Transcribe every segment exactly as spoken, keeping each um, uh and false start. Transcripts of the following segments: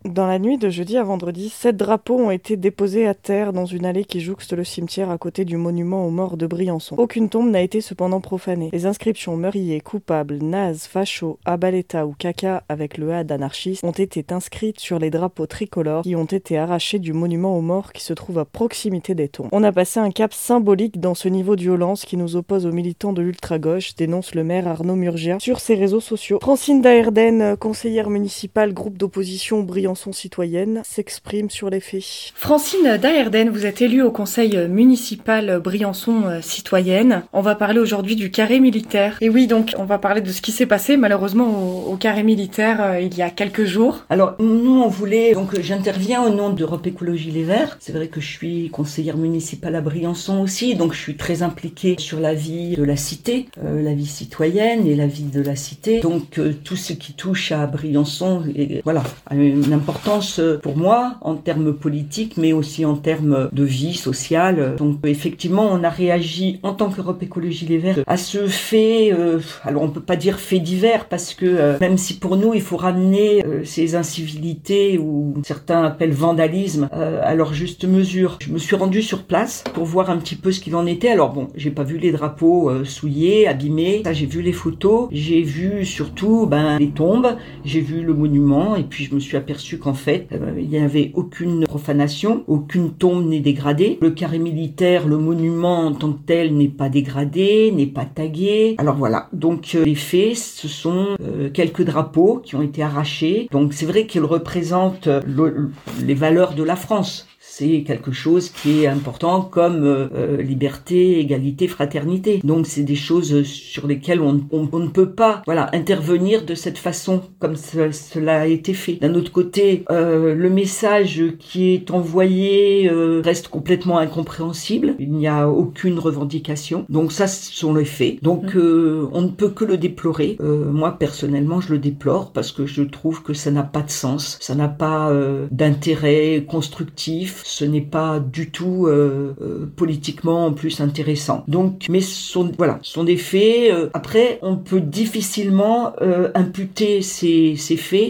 Dans la nuit de jeudi à vendredi, sept drapeaux ont été déposés à terre dans une allée qui jouxte le cimetière à côté du monument aux morts de Briançon. Aucune tombe n'a été cependant profanée. Les inscriptions meurrier, coupable, naze, facho, abaleta ou caca avec le A d'anarchiste ont été inscrites sur les drapeaux tricolores qui ont été arrachés du monument aux morts qui se trouve à proximité des tombes. On a passé un cap symbolique dans ce niveau de violence qui nous oppose aux militants de l'ultra-gauche, dénonce le maire Arnaud Murgia sur ses réseaux sociaux. Francine Daherden, conseillère municipale, groupe d'opposition Briançon citoyenne, s'exprime sur les faits. Francine Daherden, vous êtes élue au conseil municipal Briançon citoyenne. On va parler aujourd'hui du carré militaire. Et oui, donc on va parler de ce qui s'est passé malheureusement au, au carré militaire euh, il y a quelques jours. Alors nous on voulait, donc j'interviens au nom d'Europe Écologie Les Verts. C'est vrai que je suis conseillère municipale à Briançon aussi, donc je suis très impliquée sur la vie de la cité, euh, la vie citoyenne et la vie de la cité. Donc euh, tout ce qui touche à Briançon, et, voilà, a une importance pour moi en termes politiques, mais aussi en termes de vie sociale. Donc effectivement, on a réagi en tant qu'Europe Écologie Les Verts à ce fait, euh, alors on peut pas dire fait divers, parce que euh, même si pour nous il faut ramener euh, ces incivilités ou certains appellent vandalisme euh, à leur juste mesure. Je me suis rendue sur place pour voir un petit peu ce qu'il en était. Alors bon, j'ai pas vu les drapeaux euh, souillés, abîmés, ça j'ai vu les photos, j'ai vu surtout ben les tombes, j'ai vu le monument, et puis je me suis aperçu qu'en fait, euh, il n'y avait aucune profanation, aucune tombe n'est dégradée. Le carré militaire, le monument en tant que tel n'est pas dégradé, n'est pas tagué. Alors voilà, donc euh, les faits, ce sont euh, quelques drapeaux qui ont été arrachés. Donc c'est vrai qu'ils représentent le, les valeurs de la France. C'est quelque chose qui est important comme euh, liberté, égalité, fraternité. Donc c'est des choses sur lesquelles on, on, on ne peut pas voilà, intervenir de cette façon comme ce, cela a été fait. D'un autre côté, euh, le message qui est envoyé euh, reste complètement incompréhensible. Il n'y a aucune revendication. Donc ça, ce sont les faits. Donc euh, on ne peut que le déplorer. Euh, moi, personnellement, je le déplore parce que je trouve que ça n'a pas de sens. Ça n'a pas euh, d'intérêt constructif. Ce n'est pas du tout euh, euh, politiquement en plus intéressant. Donc, mais ce sont voilà, ce sont des faits. Euh, après, on peut difficilement euh, imputer ces, ces faits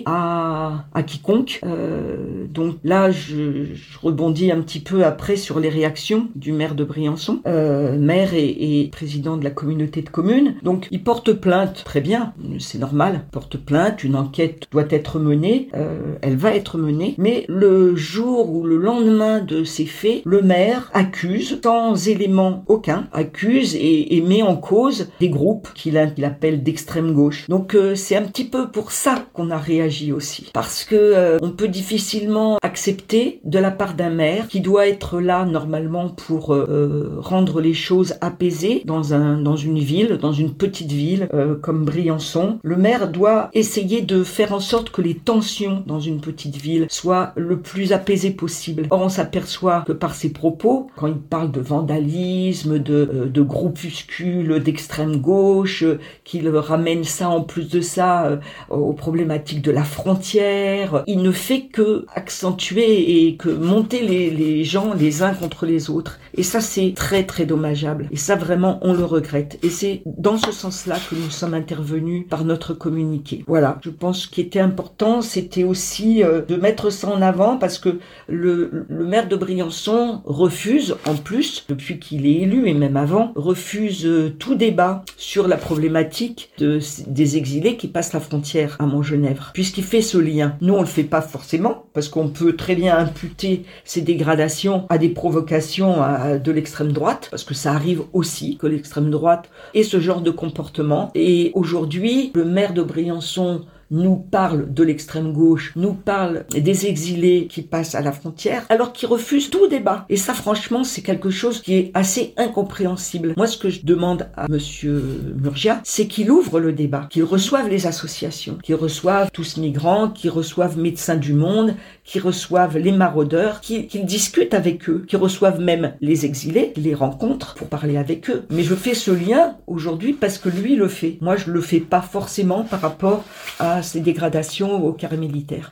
à à quiconque. Euh, donc là, je, je rebondis un petit peu après sur les réactions du maire de Briançon, euh, maire et, et président de la communauté de communes. Donc, il porte plainte. Très bien, c'est normal. Il porte plainte. Une enquête doit être menée. Euh, elle va être menée. Mais le jour ou le lendemain de ces faits, le maire accuse, sans élément aucun, accuse et, et met en cause des groupes qu'il, a, qu'il appelle d'extrême gauche. Donc euh, c'est un petit peu pour ça qu'on a réagi aussi. Parce que euh, on peut difficilement accepter de la part d'un maire qui doit être là normalement pour euh, rendre les choses apaisées dans, un, dans une ville, dans une petite ville euh, comme Briançon. Le maire doit essayer de faire en sorte que les tensions dans une petite ville soient le plus apaisées possible. Or, on s'aperçoit que par ses propos, quand il parle de vandalisme, de, euh, de groupuscules d'extrême gauche, euh, qu'il ramène ça en plus de ça euh, aux problématiques de la frontière, il ne fait que accentuer et que monter les, les gens les uns contre les autres. Et ça, c'est très très dommageable. Et ça, vraiment, on le regrette. Et c'est dans ce sens-là que nous sommes intervenus par notre communiqué. Voilà, je pense qu'il était important, c'était aussi euh, de mettre ça en avant parce que le, le maire de Briançon refuse, en plus, depuis qu'il est élu et même avant, refuse euh, tout débat sur la problématique de, des exilés qui passent la frontière à Montgenèvre, puisqu'il fait ce lien. Nous, on le fait pas forcément, parce qu'on peut très bien imputer ces dégradations à des provocations à, de l'extrême droite, parce que ça arrive aussi que l'extrême droite ait ce genre de comportement. Et aujourd'hui, le maire de Briançon nous parle de l'extrême gauche, nous parle des exilés qui passent à la frontière, alors qu'ils refusent tout débat. Et ça, franchement, c'est quelque chose qui est assez incompréhensible. Moi, ce que je demande à Monsieur Murgia, c'est qu'il ouvre le débat, qu'il reçoive les associations, qu'il reçoive tous migrants, qu'il reçoive Médecins du Monde, qu'il reçoive les maraudeurs, qu'il, qu'il discute avec eux, qu'il reçoive même les exilés, qu'il les rencontre pour parler avec eux. Mais je fais ce lien aujourd'hui parce que lui le fait. Moi, je le fais pas forcément par rapport à ces dégradations au carré militaire.